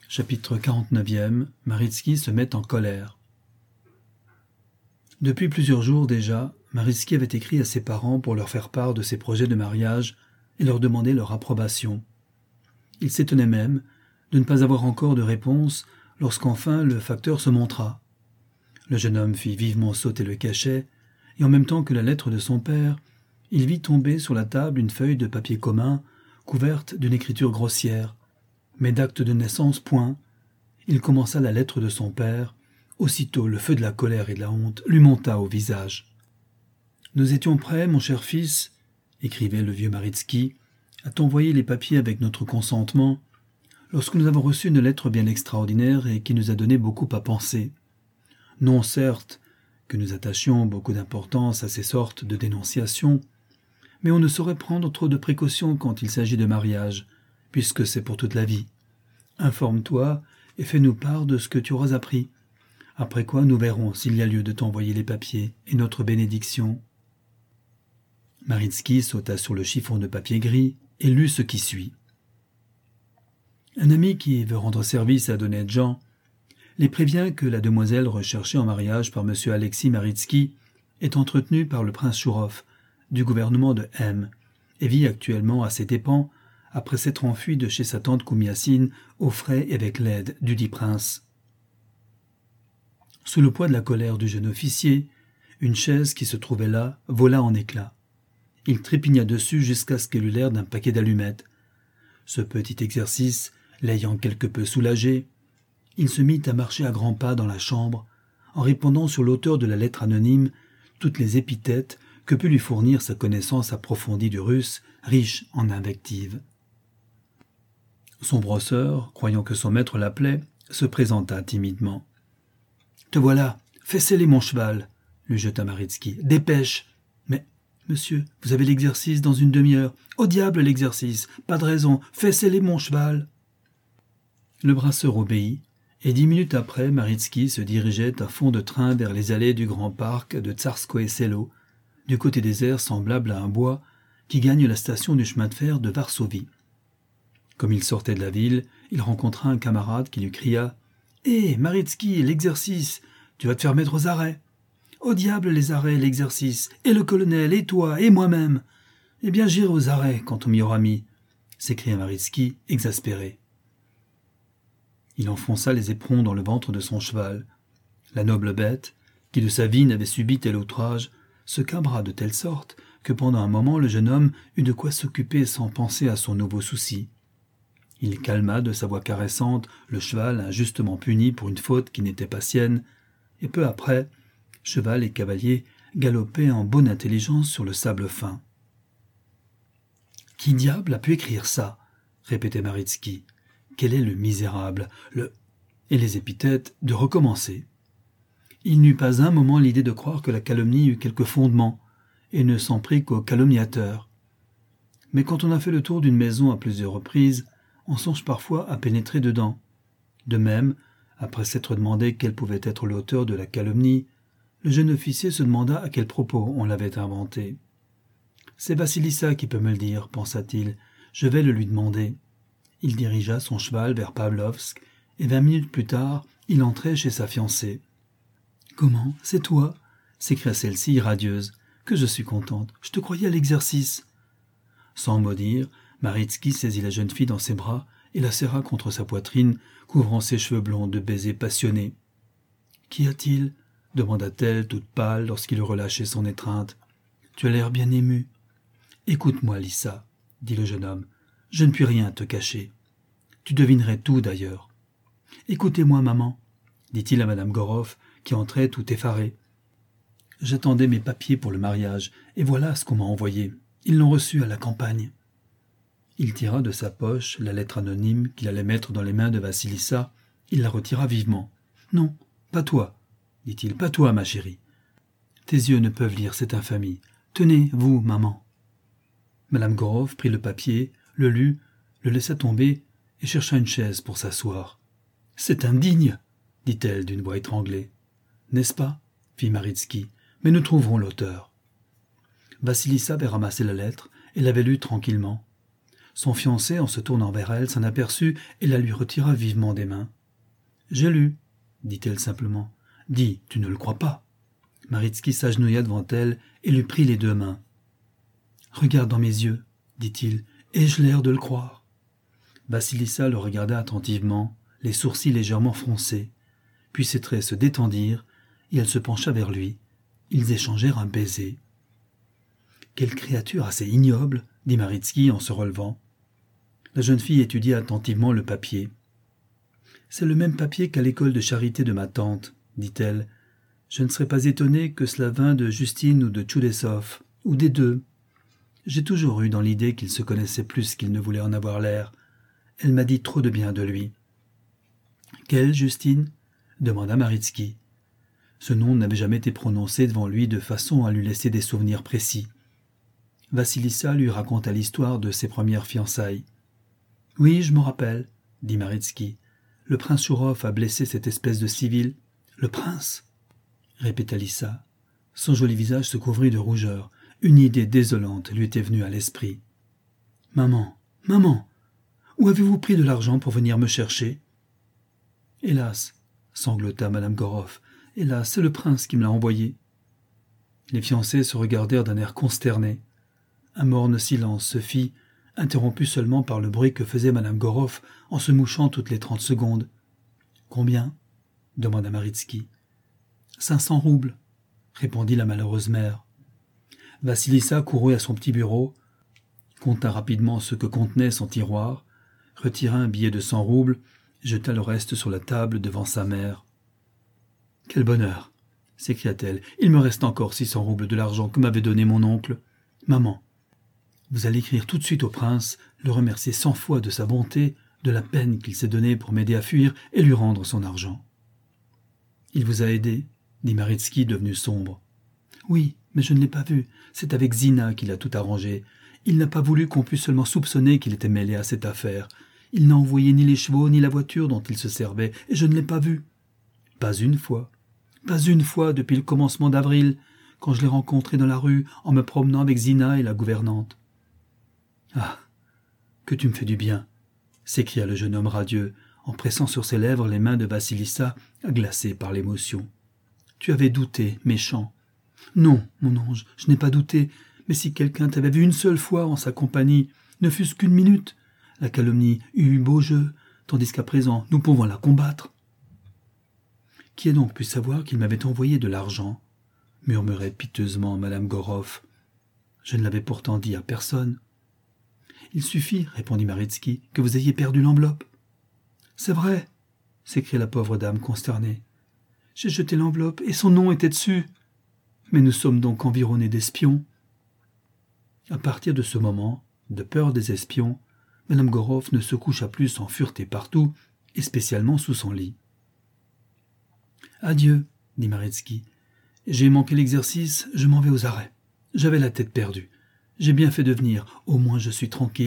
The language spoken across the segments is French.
Chapitre 49e. Maritsky se met en colère. Depuis plusieurs jours déjà, Maritsky avait écrit à ses parents pour leur faire part de ses projets de mariage et leur demander leur approbation. Il s'étonnait même de ne pas avoir encore de réponse lorsqu'enfin le facteur se montra. Le jeune homme fit vivement sauter le cachet, et en même temps que la lettre de son père, il vit tomber sur la table une feuille de papier commun, couverte d'une écriture grossière, mais d'acte de naissance point. Il commença la lettre de son père. Aussitôt le feu de la colère et de la honte lui monta au visage. « Nous étions prêts, mon cher fils, » écrivait le vieux Maritsky, « à t'envoyer les papiers avec notre consentement, lorsque nous avons reçu une lettre bien extraordinaire et qui nous a donné beaucoup à penser. Non, certes, que nous attachions beaucoup d'importance à ces sortes de dénonciations, mais on ne saurait prendre trop de précautions quand il s'agit de mariage, puisque c'est pour toute la vie. Informe-toi et fais-nous part de ce que tu auras appris. Après quoi nous verrons s'il y a lieu de t'envoyer les papiers et notre bénédiction. » Maritsky sauta sur le chiffon de papier gris et lut ce qui suit. « Un ami qui veut rendre service à d'honnêtes gens les prévient que la demoiselle recherchée en mariage par M. Alexis Maritsky est entretenue par le prince Chourov du gouvernement de M et vit actuellement à ses dépens après s'être enfui de chez sa tante Koumiassine aux frais et avec l'aide dudit prince. » Sous le poids de la colère du jeune officier, une chaise qui se trouvait là vola en éclats. Il trépigna dessus jusqu'à ce qu'elle eût l'air d'un paquet d'allumettes. Ce petit exercice l'ayant quelque peu soulagé, il se mit à marcher à grands pas dans la chambre, en répandant sur l'auteur de la lettre anonyme toutes les épithètes que put lui fournir sa connaissance approfondie du russe, riche en invectives. Son brosseur, croyant que son maître l'appelait, se présenta timidement. « Te voilà, fais sceller mon cheval, » lui jeta Maritsky. « Dépêche !»« Mais, monsieur, vous avez l'exercice dans une demi-heure. »« Au diable l'exercice, pas de raison, fais sceller mon cheval !» Le brasseur obéit, et 10 minutes après, Maritsky se dirigeait à fond de train vers les allées du grand parc de Tsarskoe Selo, du côté des airs semblables à un bois qui gagne la station du chemin de fer de Varsovie. Comme il sortait de la ville, il rencontra un camarade qui lui cria « Hé, Maritsky, l'exercice, tu vas te faire mettre aux arrêts. »« Au diable les arrêts, l'exercice, et le colonel, et toi, et moi-même. Eh bien, j'irai aux arrêts quand on m'y aura mis, » s'écria Maritsky, exaspéré. Il enfonça les éperons dans le ventre de son cheval. La noble bête, qui de sa vie n'avait subi tel outrage, se cabra de telle sorte que pendant un moment le jeune homme eut de quoi s'occuper sans penser à son nouveau souci. Il calma de sa voix caressante le cheval injustement puni pour une faute qui n'était pas sienne, et peu après, cheval et cavalier galopaient en bonne intelligence sur le sable fin. « Qui diable a pu écrire ça ?» répétait Maritsky. « Quel est le misérable, Et les épithètes de recommencer. Il n'eut pas un moment l'idée de croire que la calomnie eût quelque fondement, et ne s'en prit qu'au calomniateur. Mais quand on a fait le tour d'une maison à plusieurs reprises, on songe parfois à pénétrer dedans. De même, après s'être demandé quel pouvait être l'auteur de la calomnie, le jeune officier se demanda à quel propos on l'avait inventé. « C'est Vassilissa qui peut me le dire, pensa-t-il, je vais le lui demander. » Il dirigea son cheval vers Pavlovsk, et 20 minutes plus tard, il entrait chez sa fiancée. « Comment, c'est toi ?» s'écria celle-ci radieuse. « Que je suis contente, je te croyais à l'exercice. » Sans mot dire, Maritsky saisit la jeune fille dans ses bras et la serra contre sa poitrine, couvrant ses cheveux blonds de baisers passionnés. « Qu'y a-t-il » demanda-t-elle, toute pâle, lorsqu'il eut relâché son étreinte. « Tu as l'air bien émue. »« Écoute-moi, Lissa, » dit le jeune homme. « Je ne puis rien te cacher. Tu devinerais tout, d'ailleurs. »« Écoutez-moi, maman, » dit-il à madame Gorov, qui entrait tout effarée. « J'attendais mes papiers pour le mariage, et voilà ce qu'on m'a envoyé. Ils l'ont reçu à la campagne. » Il tira de sa poche la lettre anonyme qu'il allait mettre dans les mains de Vassilissa. Il la retira vivement. « Non, pas toi, » dit-il, « pas toi, ma chérie. Tes yeux ne peuvent lire cette infamie. Tenez, vous, maman. » Madame Gorov prit le papier, le lut, le laissa tomber et chercha une chaise pour s'asseoir. « C'est indigne !» dit-elle d'une voix étranglée. « N'est-ce pas ?» fit Maritsky. « Mais nous trouverons l'auteur. » Vassilissa avait ramassé la lettre et l'avait lue tranquillement. Son fiancé, en se tournant vers elle, s'en aperçut et la lui retira vivement des mains. « J'ai lu, » dit-elle simplement. « Dis, tu ne le crois pas ?» Maritski s'agenouilla devant elle et lui prit les deux mains. « Regarde dans mes yeux, » dit-il, « ai-je l'air de le croire ?» Vassilissa le regarda attentivement, les sourcils légèrement froncés. Puis ses traits se détendirent et elle se pencha vers lui. Ils échangèrent un baiser. « Quelle créature assez ignoble !» dit Maritski en se relevant. La jeune fille étudia attentivement le papier. « C'est le même papier qu'à l'école de charité de ma tante, » dit-elle. « Je ne serais pas étonnée que cela vînt de Justine ou de Tchoudessov, ou des deux. J'ai toujours eu dans l'idée qu'il se connaissait plus qu'il ne voulait en avoir l'air. Elle m'a dit trop de bien de lui. »« Quelle Justine ?» demanda Maritski. Ce nom n'avait jamais été prononcé devant lui de façon à lui laisser des souvenirs précis. Vassilissa lui raconta l'histoire de ses premières fiançailles. « Oui, je me rappelle, » dit Maritski. « Le prince Chourov a blessé cette espèce de civil. »« Le prince ?» répéta Lissa. Son joli visage se couvrit de rougeur. Une idée désolante lui était venue à l'esprit. « Maman, maman, où avez-vous pris de l'argent pour venir me chercher ?»« Hélas, » sanglota Madame Goroff, « hélas, c'est le prince qui me l'a envoyé. » Les fiancés se regardèrent d'un air consterné. Un morne silence se fit, interrompu seulement par le bruit que faisait Madame Goroff en se mouchant toutes les 30 secondes. « Combien ?» demanda Maritski. « 500 roubles, » répondit la malheureuse mère. Vassilissa courut à son petit bureau, compta rapidement ce que contenait son tiroir, retira un billet de 100 roubles, jeta le reste sur la table devant sa mère. « Quel bonheur !» s'écria-t-elle. « Il me reste encore 600 roubles de l'argent que m'avait donné mon oncle. Maman, vous allez écrire tout de suite au prince, le remercier 100 fois de sa bonté, de la peine qu'il s'est donnée pour m'aider à fuir et lui rendre son argent. »« Il vous a aidé ?» dit Maritski, devenu sombre. « Oui, mais je ne l'ai pas vu. C'est avec Zina qu'il a tout arrangé. Il n'a pas voulu qu'on puisse seulement soupçonner qu'il était mêlé à cette affaire. Il n'a envoyé ni les chevaux ni la voiture dont il se servait, et je ne l'ai pas vu. Pas une fois. Pas une fois depuis le commencement d'avril, quand je l'ai rencontré dans la rue en me promenant avec Zina et la gouvernante. »« Ah, que tu me fais du bien !» s'écria le jeune homme radieux, en pressant sur ses lèvres les mains de Vassilissa, glacées par l'émotion. « Tu avais douté, méchant. Non, mon ange, je n'ai pas douté, mais si quelqu'un t'avait vu une seule fois en sa compagnie, ne fût-ce qu'une minute, la calomnie eut eu beau jeu, tandis qu'à présent nous pouvons la combattre. »« Qui a donc pu savoir qu'il m'avait envoyé de l'argent ?» murmurait piteusement Madame Goroff. « Je ne l'avais pourtant dit à personne. »« Il suffit, répondit Maritski, que vous ayez perdu l'enveloppe. »« C'est vrai, s'écria la pauvre dame consternée. J'ai jeté l'enveloppe et son nom était dessus. Mais nous sommes donc environnés d'espions. » À partir de ce moment, de peur des espions, Madame Goroff ne se coucha plus sans fureté partout, et spécialement sous son lit. « Adieu, dit Maritski. J'ai manqué l'exercice, je m'en vais aux arrêts. J'avais la tête perdue. J'ai bien fait de venir, au moins je suis tranquille. »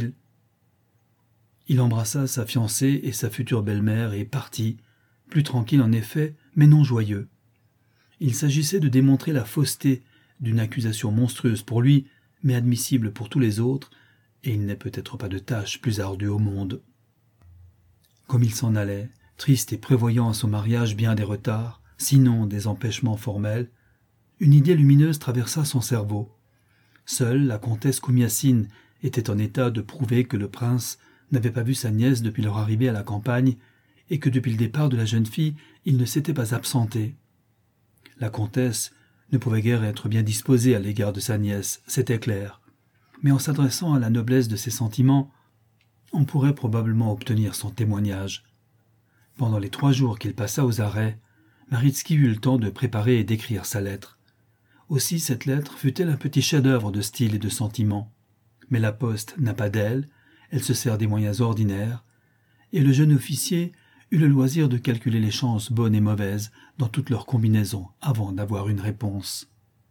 Il embrassa sa fiancée et sa future belle-mère et partit, plus tranquille en effet, mais non joyeux. Il s'agissait de démontrer la fausseté d'une accusation monstrueuse pour lui, mais admissible pour tous les autres, et il n'est peut-être pas de tâche plus ardue au monde. Comme il s'en allait, triste et prévoyant à son mariage bien des retards, sinon des empêchements formels, une idée lumineuse traversa son cerveau. Seule la comtesse Koumiassine était en état de prouver que le prince n'avait pas vu sa nièce depuis leur arrivée à la campagne et que depuis le départ de la jeune fille, il ne s'était pas absenté. La comtesse ne pouvait guère être bien disposée à l'égard de sa nièce, c'était clair. Mais en s'adressant à la noblesse de ses sentiments, on pourrait probablement obtenir son témoignage. Pendant les 3 jours qu'il passa aux arrêts, Maritski eut le temps de préparer et d'écrire sa lettre. Aussi cette lettre fut-elle un petit chef-d'œuvre de style et de sentiment. Mais la poste n'a pas d'aile, elle se sert des moyens ordinaires, et le jeune officier eut le loisir de calculer les chances bonnes et mauvaises dans toutes leurs combinaisons avant d'avoir une réponse.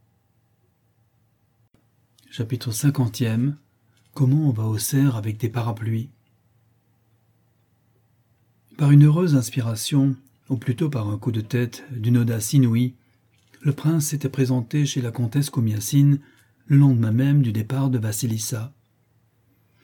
Chapitre 50e. Comment on va au cerf avec des parapluies? Par une heureuse inspiration, ou plutôt par un coup de tête d'une audace inouïe, le prince s'était présenté chez la comtesse Koumiassine le lendemain même du départ de Vassilissa.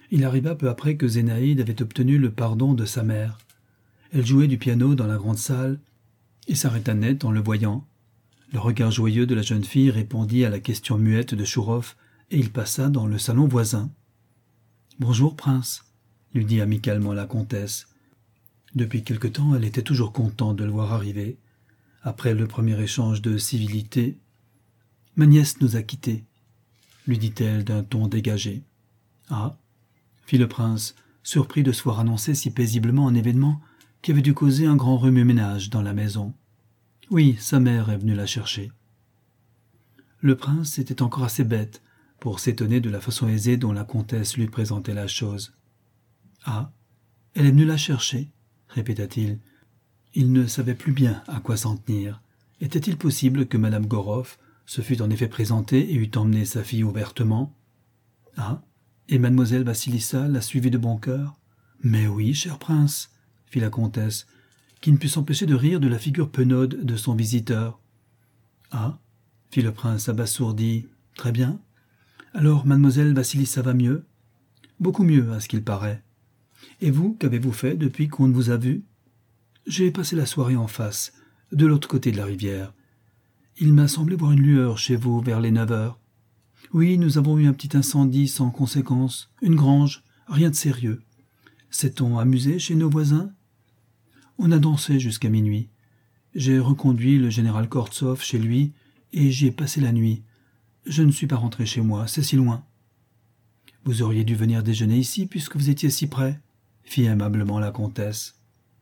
Il arriva peu après que Zénaïde avait obtenu le pardon de sa mère. Elle jouait du piano dans la grande salle et s'arrêta net en le voyant. Le regard joyeux de la jeune fille répondit à la question muette de Chouroff et il passa dans le salon voisin. « Bonjour, prince », lui dit amicalement la comtesse. Depuis quelque temps, elle était toujours contente de le voir arriver. Après le premier échange de civilité, « Ma nièce nous a quittés », lui dit-elle d'un ton dégagé. « Ah », fit le prince, surpris de se voir annoncer si paisiblement un événement qui avait dû causer un grand remue-ménage dans la maison. « Oui, sa mère est venue la chercher. » Le prince était encore assez bête pour s'étonner de la façon aisée dont la comtesse lui présentait la chose. « Ah, elle est venue la chercher ?» répéta-t-il. Il ne savait plus bien à quoi s'en tenir. Était-il possible que madame Goroff se fût en effet présentée et eût emmené sa fille ouvertement? Ah, et mademoiselle Vassilissa l'a suivi de bon cœur? Mais oui, cher prince, fit la comtesse, qui ne put s'empêcher de rire de la figure penaude de son visiteur. Ah, fit le prince abasourdi, très bien. Alors mademoiselle Vassilissa va mieux? Beaucoup mieux, à ce qu'il paraît. Et vous, qu'avez-vous fait depuis qu'on ne vous a vu? J'ai passé la soirée en face, de l'autre côté de la rivière. Il m'a semblé voir une lueur chez vous vers les 9 heures. Oui, nous avons eu un petit incendie sans conséquence, une grange, rien de sérieux. S'est-on amusé chez nos voisins? On a dansé jusqu'à minuit. J'ai reconduit le général Kortsov chez lui et j'y ai passé la nuit. Je ne suis pas rentré chez moi, c'est si loin. Vous auriez dû venir déjeuner ici puisque vous étiez si près, fit aimablement la comtesse.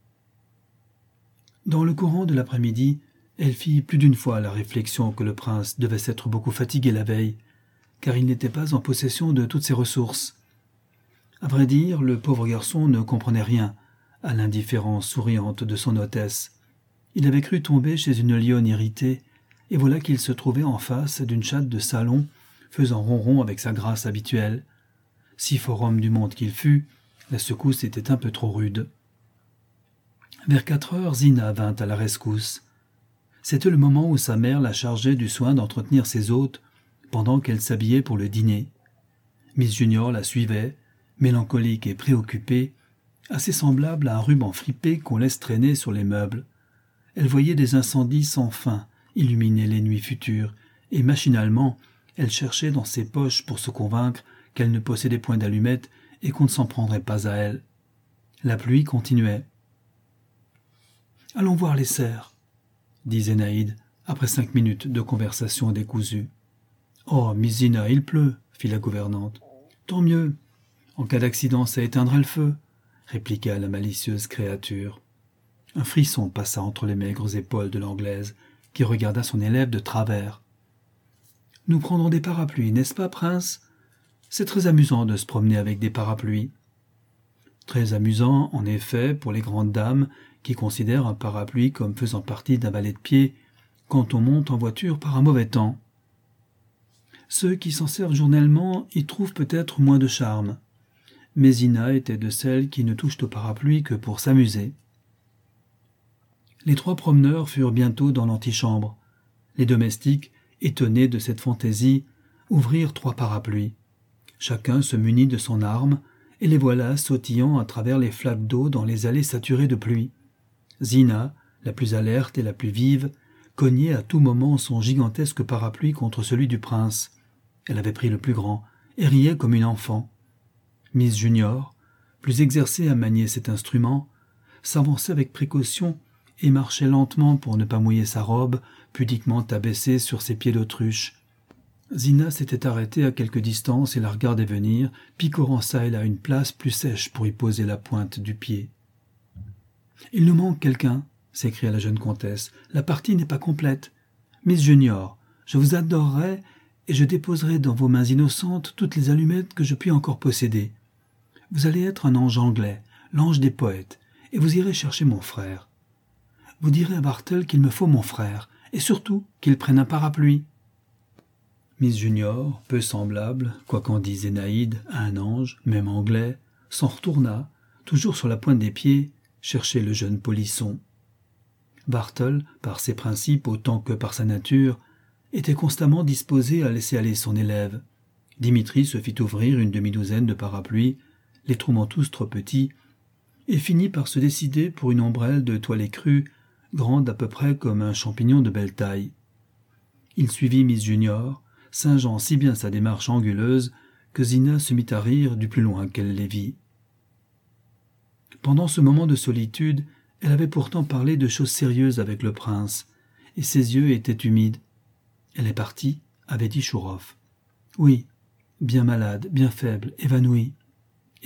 Dans le courant de l'après-midi, elle fit plus d'une fois la réflexion que le prince devait s'être beaucoup fatigué la veille, car il n'était pas en possession de toutes ses ressources. À vrai dire, le pauvre garçon ne comprenait rien à l'indifférence souriante de son hôtesse. Il avait cru tomber chez une lionne irritée, et voilà qu'il se trouvait en face d'une chatte de salon, faisant ronron avec sa grâce habituelle. Si fort homme du monde qu'il fût, la secousse était un peu trop rude. Vers 4 heures, Zina vint à la rescousse. C'était le moment où sa mère la chargeait du soin d'entretenir ses hôtes pendant qu'elle s'habillait pour le dîner. Miss Junior la suivait, mélancolique et préoccupée, assez semblable à un ruban fripé qu'on laisse traîner sur les meubles. Elle voyait des incendies sans fin illuminer les nuits futures, et machinalement, elle cherchait dans ses poches pour se convaincre qu'elle ne possédait point d'allumettes et qu'on ne s'en prendrait pas à elle. La pluie continuait. « Allons voir les cerfs », dit Zénaïde, après 5 minutes de conversation décousue. « Oh, Miss Zina, il pleut », fit la gouvernante. « Tant mieux. En cas d'accident, ça éteindra le feu », répliqua la malicieuse créature. Un frisson passa entre les maigres épaules de l'Anglaise, qui regarda son élève de travers. « Nous prendrons des parapluies, n'est-ce pas, prince? C'est très amusant de se promener avec des parapluies. » Très amusant, en effet, pour les grandes dames qui considèrent un parapluie comme faisant partie d'un valet de pied quand on monte en voiture par un mauvais temps. Ceux qui s'en servent journellement y trouvent peut-être moins de charme, mais Zina était de celles qui ne touchent au parapluie que pour s'amuser. Les 3 promeneurs furent bientôt dans l'antichambre. Les domestiques, étonnés de cette fantaisie, ouvrirent 3 parapluies. Chacun se munit de son arme, et les voilà sautillant à travers les flaques d'eau dans les allées saturées de pluie. Zina, la plus alerte et la plus vive, cognait à tout moment son gigantesque parapluie contre celui du prince. Elle avait pris le plus grand, et riait comme une enfant. Miss Junior, plus exercée à manier cet instrument, s'avançait avec précaution et marchait lentement pour ne pas mouiller sa robe, pudiquement abaissée sur ses pieds d'autruche. Zina s'était arrêtée à quelque distance et la regardait venir, picorant çà et là une place plus sèche pour y poser la pointe du pied. « Il nous manque quelqu'un » s'écria la jeune comtesse. « La partie n'est pas complète. Miss Junior, je vous adorerai et je déposerai dans vos mains innocentes toutes les allumettes que je puis encore posséder. Vous allez être un ange anglais, l'ange des poètes, et vous irez chercher mon frère. Vous direz à Bartle qu'il me faut mon frère, et surtout qu'il prenne un parapluie. » Miss Junior, peu semblable, quoi qu'en dise Zénaïde, à un ange, même anglais, s'en retourna, toujours sur la pointe des pieds, chercher le jeune polisson. Bartle, par ses principes autant que par sa nature, était constamment disposé à laisser aller son élève. Dimitri se fit ouvrir une demi-douzaine de parapluies, les trouvant tous trop petits, et finit par se décider pour une ombrelle de toile écrue, grande à peu près comme un champignon de belle taille. Il suivit Miss Junior, singeant si bien sa démarche anguleuse que Zina se mit à rire du plus loin qu'elle les vit. Pendant ce moment de solitude, elle avait pourtant parlé de choses sérieuses avec le prince, et ses yeux étaient humides. « Elle est partie » avait dit Chouroff. « Oui, bien malade, bien faible, évanouie. »« Évanouie ?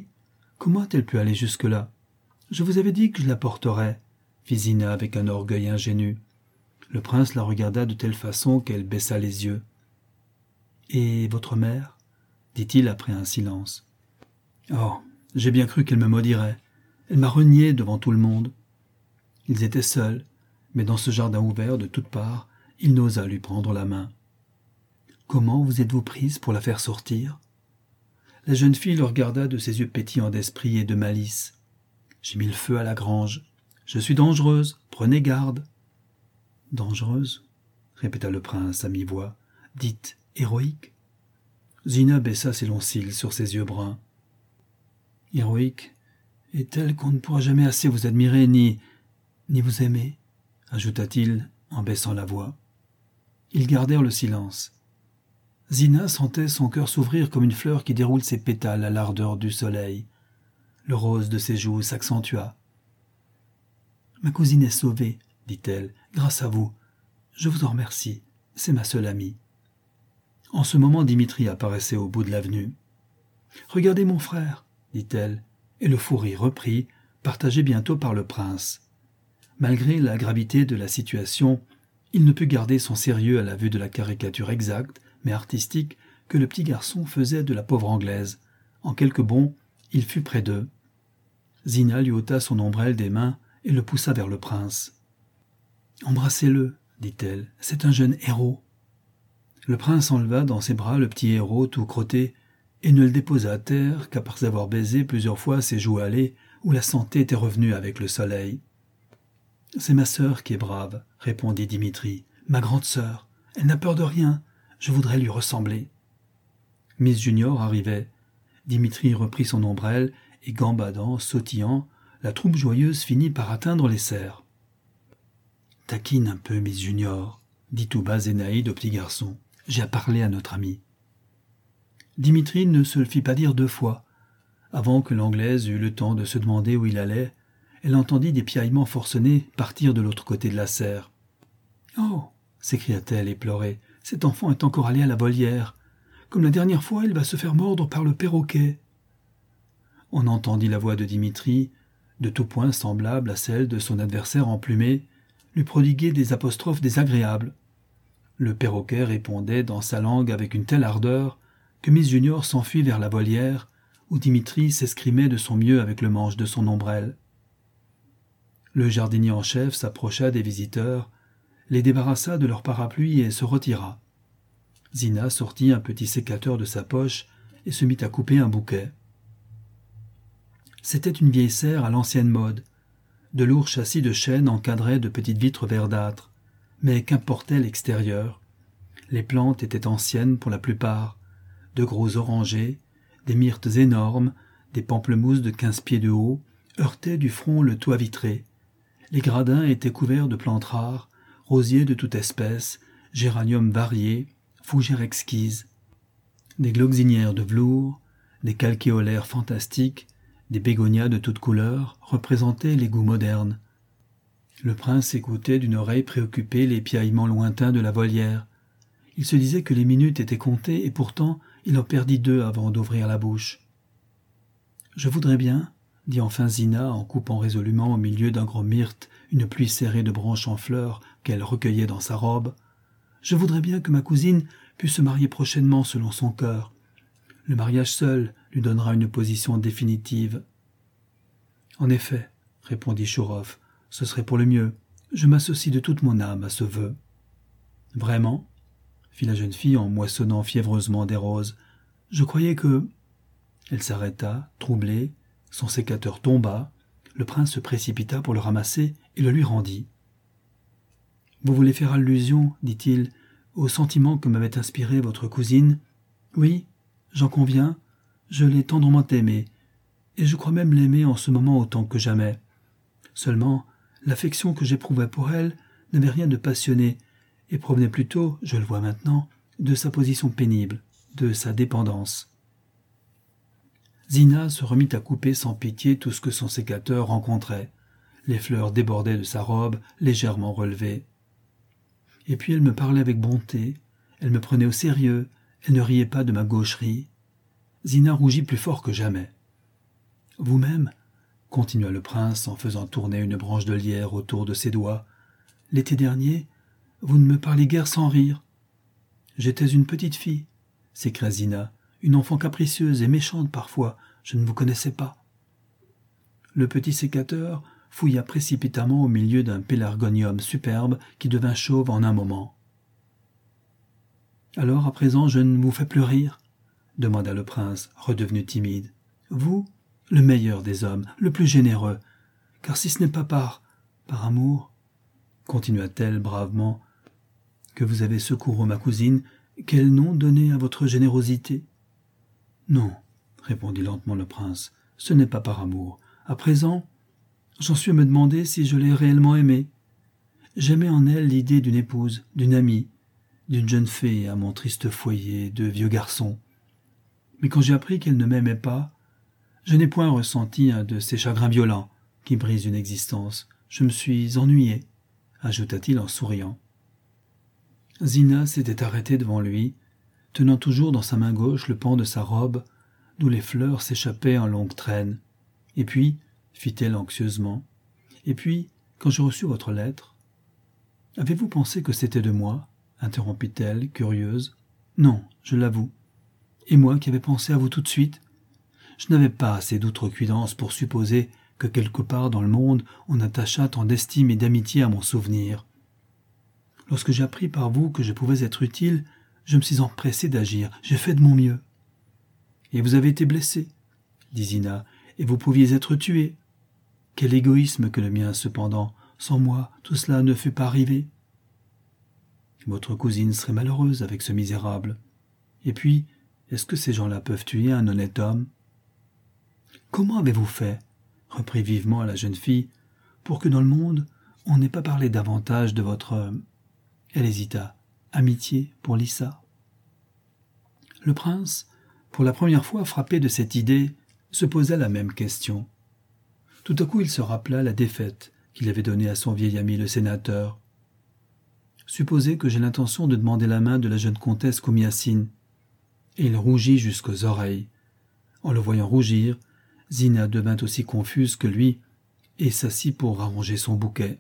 Comment a-t-elle pu aller jusque-là ? Je vous avais dit que je la porterais, » fit Zina avec un orgueil ingénu. Le prince la regarda de telle façon qu'elle baissa les yeux. « Et votre mère ?» dit-il après un silence. « Oh, j'ai bien cru qu'elle me maudirait. Elle m'a renié devant tout le monde. » Ils étaient seuls, mais dans ce jardin ouvert de toutes parts, il n'osa lui prendre la main. « Comment vous êtes-vous prise pour la faire sortir ?» La jeune fille le regarda de ses yeux pétillants d'esprit et de malice. « J'ai mis le feu à la grange. Je suis dangereuse, prenez garde. »« Dangereuse ?» répéta le prince à mi-voix. « Dites, héroïque ?» Zina baissa ses longs cils sur ses yeux bruns. « Héroïque est telle qu'on ne pourra jamais assez vous admirer ni vous aimer, » ajouta-t-il en baissant la voix. Ils gardèrent le silence. Zina sentait son cœur s'ouvrir comme une fleur qui déroule ses pétales à l'ardeur du soleil. Le rose de ses joues s'accentua. « Ma cousine est sauvée, » dit-elle, « grâce à vous. Je vous en remercie, c'est ma seule amie. » En ce moment, Dimitri apparaissait au bout de l'avenue. « Regardez mon frère, » dit-elle, et le fou rire reprit, partagé bientôt par le prince. Malgré la gravité de la situation, il ne put garder son sérieux à la vue de la caricature exacte, mais artistique, que le petit garçon faisait de la pauvre Anglaise. En quelques bonds, il fut près d'eux. Zina lui ôta son ombrelle des mains et le poussa vers le prince. « Embrassez-le, » dit-elle, « c'est un jeune héros. » Le prince enleva dans ses bras le petit héros tout crotté et ne le déposa à terre qu'après avoir baisé plusieurs fois ses joues hâlées où la santé était revenue avec le soleil. « C'est ma sœur qui est brave, » répondit Dimitri, « ma grande sœur. Elle n'a peur de rien. Je voudrais lui ressembler. » Miss Junior arrivait. Dimitri reprit son ombrelle et, gambadant, sautillant, la troupe joyeuse finit par atteindre les serres. « Taquine un peu, Miss Junior, » dit tout bas Zénaïde au petit garçon. « J'ai à parler à notre ami. » Dimitri ne se le fit pas dire deux fois. Avant que l'Anglaise eût le temps de se demander où il allait, elle entendit des piaillements forcenés partir de l'autre côté de la serre. « Oh !» s'écria-t-elle éplorée. « Cet enfant est encore allé à la volière. Comme la dernière fois, il va se faire mordre par le perroquet. » On entendit la voix de Dimitri, de tout point semblable à celle de son adversaire emplumé, lui prodiguer des apostrophes désagréables. Le perroquet répondait dans sa langue avec une telle ardeur que Miss Junior s'enfuit vers la volière, où Dimitri s'escrimait de son mieux avec le manche de son ombrelle. Le jardinier en chef s'approcha des visiteurs, les débarrassa de leur parapluie et se retira. Zina sortit un petit sécateur de sa poche et se mit à couper un bouquet. C'était une vieille serre à l'ancienne mode. De lourds châssis de chêne encadraient de petites vitres verdâtres. Mais qu'importait l'extérieur? Les plantes étaient anciennes pour la plupart. De gros orangers, des myrtes énormes, des pamplemousses de 15 pieds de haut, heurtaient du front le toit vitré. Les gradins étaient couverts de plantes rares, rosiers de toute espèce, géraniums variés, fougères exquises. Des gloxinières de velours, des calcéolaires fantastiques, des bégonias de toutes couleurs représentaient les goûts modernes. Le prince écoutait d'une oreille préoccupée les piaillements lointains de la volière. Il se disait que les minutes étaient comptées et pourtant il en perdit 2 avant d'ouvrir la bouche. « Je voudrais bien, » dit enfin Zina en coupant résolument au milieu d'un gros myrte une pluie serrée de branches en fleurs qu'elle recueillait dans sa robe. « Je voudrais bien que ma cousine puisse se marier prochainement selon son cœur. Le mariage seul lui donnera une position définitive. »« En effet, » répondit Chouroff, « ce serait pour le mieux. Je m'associe de toute mon âme à ce vœu. »« Vraiment ?» fit la jeune fille en moissonnant fiévreusement des roses. « Je croyais que... » Elle s'arrêta, troublée, son sécateur tomba, le prince se précipita pour le ramasser et le lui rendit. « Vous voulez faire allusion, dit-il, au sentiment que m'avait inspiré votre cousine ? Oui, j'en conviens, je l'ai tendrement aimée, et je crois même l'aimer en ce moment autant que jamais. Seulement, l'affection que j'éprouvais pour elle n'avait rien de passionné, et provenait plutôt, je le vois maintenant, de sa position pénible, de sa dépendance. Zina se remit à couper sans pitié tout ce que son sécateur rencontrait. Les fleurs débordaient de sa robe, légèrement relevée. Et puis elle me parlait avec bonté, elle me prenait au sérieux, elle ne riait pas de ma gaucherie. Zina rougit plus fort que jamais. « Vous-même, » continua le prince en faisant tourner une branche de lierre autour de ses doigts, « l'été dernier, vous ne me parlez guère sans rire. »« J'étais une petite fille, » s'écria Zina, « une enfant capricieuse et méchante parfois, je ne vous connaissais pas. » Le petit sécateur fouilla précipitamment au milieu d'un pélargonium superbe qui devint chauve en un moment. « Alors, à présent, je ne vous fais plus rire ?» demanda le prince, redevenu timide. « Vous, le meilleur des hommes, le plus généreux, car si ce n'est pas par amour, continua-t-elle bravement, que vous avez secouru ma cousine, quel nom donner à votre générosité ? » « Non, » répondit lentement le prince, « ce n'est pas par amour. À présent, j'en suis à me demander si je l'ai réellement aimée. J'aimais en elle l'idée d'une épouse, d'une amie, d'une jeune fée à mon triste foyer de vieux garçon. Mais quand j'ai appris qu'elle ne m'aimait pas, je n'ai point ressenti un de ces chagrins violents qui brisent une existence. Je me suis ennuyé, ajouta-t-il en souriant. Zina s'était arrêtée devant lui, tenant toujours dans sa main gauche le pan de sa robe, d'où les fleurs s'échappaient en longues traînes. « Et puis, fit-elle anxieusement, « et puis, quand j'ai reçu votre lettre... »« Avez-vous pensé que c'était de moi ?» interrompit-elle, curieuse. « Non, je l'avoue. Et moi qui avais pensé à vous tout de suite, je n'avais pas assez d'outrecuidance pour supposer que quelque part dans le monde on attachât tant d'estime et d'amitié à mon souvenir. Lorsque j'ai appris par vous que je pouvais être utile, je me suis empressé d'agir, j'ai fait de mon mieux. »« Et vous avez été blessé, » dit Zina, « et vous pouviez être tué. Quel égoïsme que le mien, cependant. Sans moi, tout cela ne fût pas arrivé. Votre cousine serait malheureuse avec ce misérable. Et puis, est-ce que ces gens-là peuvent tuer un honnête homme ? Comment avez-vous fait, reprit vivement la jeune fille, pour que dans le monde, on n'ait pas parlé davantage de votre... Elle hésita. Amitié pour Lissa. Le prince, pour la première fois frappé de cette idée, se posa la même question. Tout à coup, il se rappela la défaite qu'il avait donnée à son vieil ami le sénateur. Supposez que j'ai l'intention de demander la main de la jeune comtesse Komiassine. Et il rougit jusqu'aux oreilles. En le voyant rougir, Zina devint aussi confuse que lui et s'assit pour arranger son bouquet.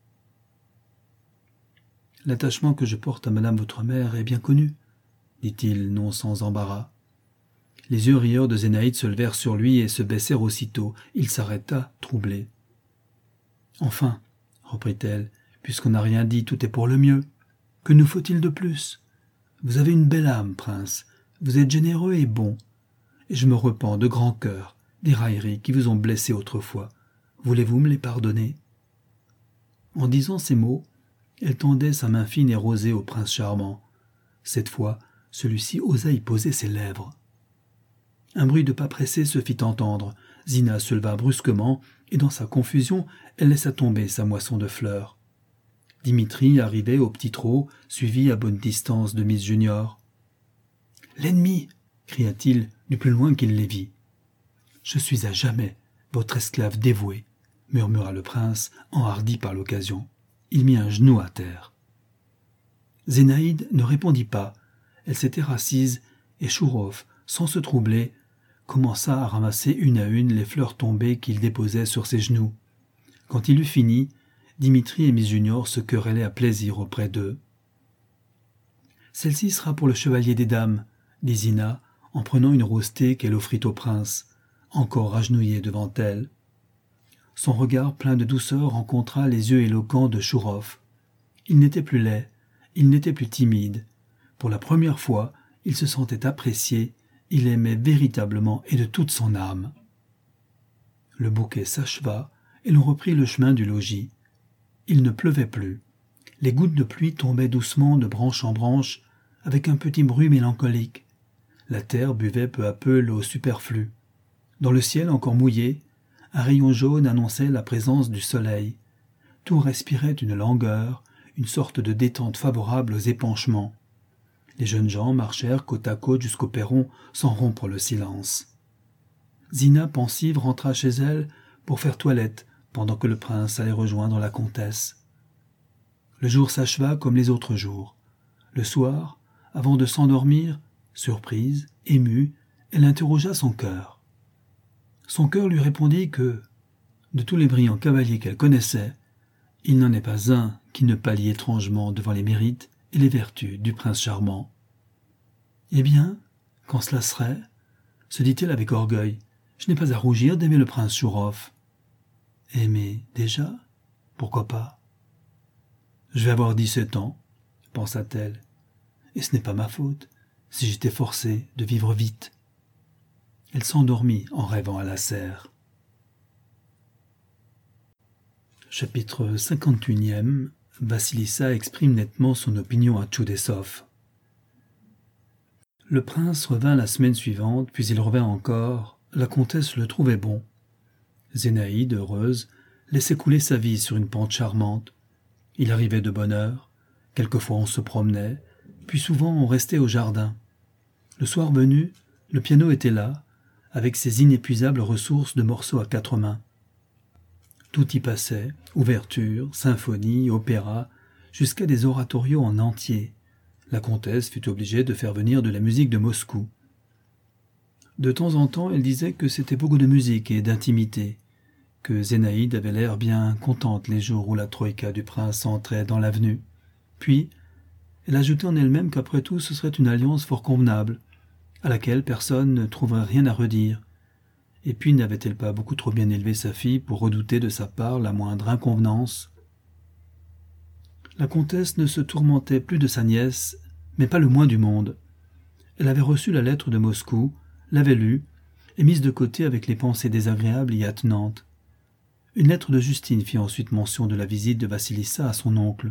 « L'attachement que je porte à madame votre mère est bien connu, » dit-il non sans embarras. Les yeux rieurs de Zénaïde se levèrent sur lui et se baissèrent aussitôt. Il s'arrêta, troublé. « Enfin, » reprit-elle, « puisqu'on n'a rien dit, tout est pour le mieux. Que nous faut-il de plus ? Vous avez une belle âme, prince. Vous êtes généreux et bon. Et je me repens de grand cœur des railleries qui vous ont blessé autrefois. Voulez-vous me les pardonner ?» En disant ces mots, elle tendait sa main fine et rosée au prince charmant. Cette fois, celui-ci osa y poser ses lèvres. Un bruit de pas pressés se fit entendre. Zina se leva brusquement, et dans sa confusion, elle laissa tomber sa moisson de fleurs. Dimitri arrivait au petit trot, suivi à bonne distance de Miss Junior. « L'ennemi !» cria-t-il du plus loin qu'il les vit. « Je suis à jamais votre esclave dévoué !» murmura le prince, enhardi par l'occasion. Il mit un genou à terre. Zénaïde ne répondit pas. Elle s'était rassise, et Chouroff, sans se troubler, commença à ramasser une à une les fleurs tombées qu'il déposait sur ses genoux. Quand il eut fini, Dimitri et Miss Junior se querellaient à plaisir auprès d'eux. « Celle-ci sera pour le chevalier des dames, » dit Zina, en prenant une rosée qu'elle offrit au prince, encore agenouillé devant elle. Son regard plein de douceur rencontra les yeux éloquents de Chouroff. Il n'était plus laid, il n'était plus timide. Pour la première fois, il se sentait apprécié, il aimait véritablement et de toute son âme. Le bouquet s'acheva et l'on reprit le chemin du logis. Il ne pleuvait plus. Les gouttes de pluie tombaient doucement de branche en branche, avec un petit bruit mélancolique. La terre buvait peu à peu l'eau superflue. Dans le ciel encore mouillé, un rayon jaune annonçait la présence du soleil. Tout respirait une langueur, une sorte de détente favorable aux épanchements. Les jeunes gens marchèrent côte à côte jusqu'au perron sans rompre le silence. Zina, pensive, rentra chez elle pour faire toilette pendant que le prince allait rejoindre la comtesse. Le jour s'acheva comme les autres jours. Le soir, avant de s'endormir, surprise, émue, elle interrogea son cœur. Son cœur lui répondit que, de tous les brillants cavaliers qu'elle connaissait, il n'en est pas un qui ne pâlit étrangement devant les mérites et les vertus du prince charmant. Eh bien, quand cela serait, se dit-elle avec orgueil, je n'ai pas à rougir d'aimer le prince Chourov. Aimer déjà? Pourquoi pas? Je vais avoir 17 ans, pensa-t-elle, et ce n'est pas ma faute si j'étais forcée de vivre vite. Elle s'endormit en rêvant à la serre. Chapitre 51. Vassilissa exprime nettement son opinion à Tchoudessov. Le prince revint la semaine suivante, puis il revint encore. La comtesse le trouvait bon. Zénaïde, heureuse, laissait couler sa vie sur une pente charmante. Il arrivait de bonne heure. Quelquefois on se promenait, puis souvent on restait au jardin. Le soir venu, le piano était là, avec ses inépuisables ressources de morceaux à 4 mains. Tout y passait, ouverture, symphonie, opéra, jusqu'à des oratorios en entier. La comtesse fut obligée de faire venir de la musique de Moscou. De temps en temps, elle disait que c'était beaucoup de musique et d'intimité, que Zénaïde avait l'air bien contente les jours où la troïka du prince entrait dans l'avenue. Puis, elle ajoutait en elle-même qu'après tout ce serait une alliance fort convenable, à laquelle personne ne trouverait rien à redire. Et puis n'avait-elle pas beaucoup trop bien élevé sa fille pour redouter de sa part la moindre inconvenance? La comtesse ne se tourmentait plus de sa nièce, mais pas le moins du monde. Elle avait reçu la lettre de Moscou, l'avait lue, et mise de côté avec les pensées désagréables y attenantes. Une lettre de Justine fit ensuite mention de la visite de Vassilissa à son oncle.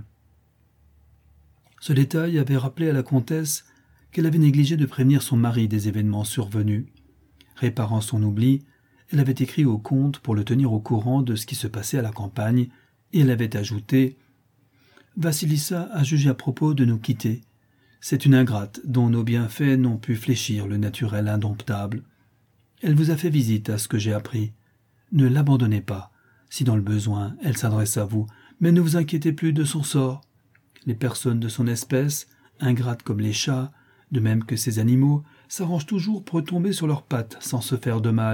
Ce détail avait rappelé à la comtesse qu'elle avait négligé de prévenir son mari des événements survenus. Réparant son oubli, elle avait écrit au comte pour le tenir au courant de ce qui se passait à la campagne, et elle avait ajouté « Vassilissa a jugé à propos de nous quitter. C'est une ingrate dont nos bienfaits n'ont pu fléchir le naturel indomptable. Elle vous a fait visite à ce que j'ai appris. Ne l'abandonnez pas. Si dans le besoin, elle s'adresse à vous, mais ne vous inquiétez plus de son sort. Les personnes de son espèce, ingrates comme les chats, de même que ces animaux, s'arrangent toujours pour retomber sur leurs pattes sans se faire de mal. »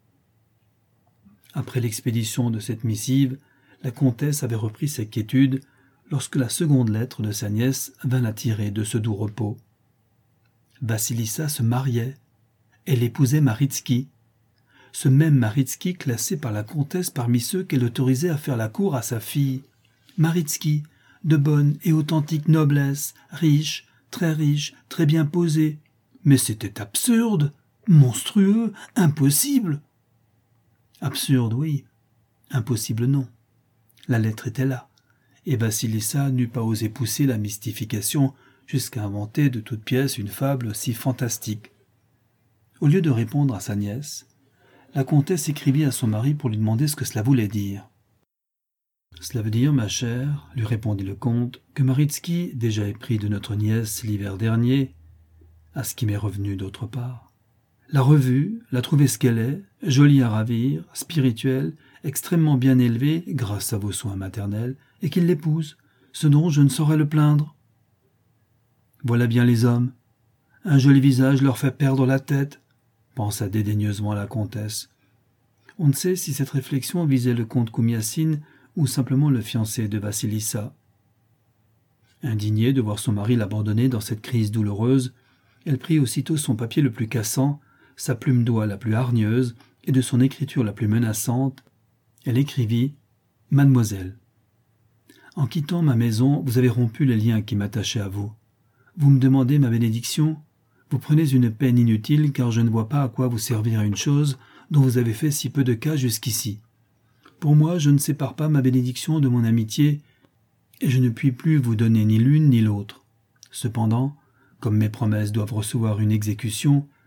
Après l'expédition de cette missive, la comtesse avait repris ses quiétudes lorsque la seconde lettre de sa nièce vint la tirer de ce doux repos. Vassilissa se mariait. Elle épousait Maritsky. Ce même Maritsky classé par la comtesse parmi ceux qu'elle autorisait à faire la cour à sa fille. Maritsky, de bonne et authentique noblesse, riche, très bien posé. Mais c'était absurde, monstrueux, impossible. Absurde, oui. Impossible, non. La lettre était là, et Vassilissa n'eût pas osé pousser la mystification jusqu'à inventer de toutes pièces une fable aussi fantastique. Au lieu de répondre à sa nièce, la comtesse écrivit à son mari pour lui demander ce que cela voulait dire. « Cela veut dire, ma chère, lui répondit le comte, que Maritsky, déjà épris de notre nièce l'hiver dernier, à ce qui m'est revenu d'autre part, l'a revue, l'a trouvée ce qu'elle est, jolie à ravir, spirituelle, extrêmement bien élevée grâce à vos soins maternels, et qu'il l'épouse, ce dont je ne saurais le plaindre. Voilà bien les hommes. Un joli visage leur fait perdre la tête, pensa dédaigneusement la comtesse. On ne sait si cette réflexion visait le comte Komiassine ou simplement le fiancé de Vassilissa. Indignée de voir son mari l'abandonner dans cette crise douloureuse, elle prit aussitôt son papier le plus cassant, sa plume d'oie la plus hargneuse, et de son écriture la plus menaçante, elle écrivit « Mademoiselle, en quittant ma maison, vous avez rompu les liens qui m'attachaient à vous. Vous me demandez ma bénédiction. Vous prenez une peine inutile car je ne vois pas à quoi vous servir une chose dont vous avez fait si peu de cas jusqu'ici. Pour moi, je ne sépare pas ma bénédiction de mon amitié et je ne puis plus vous donner ni l'une ni l'autre. Cependant, comme mes promesses doivent recevoir une exécution,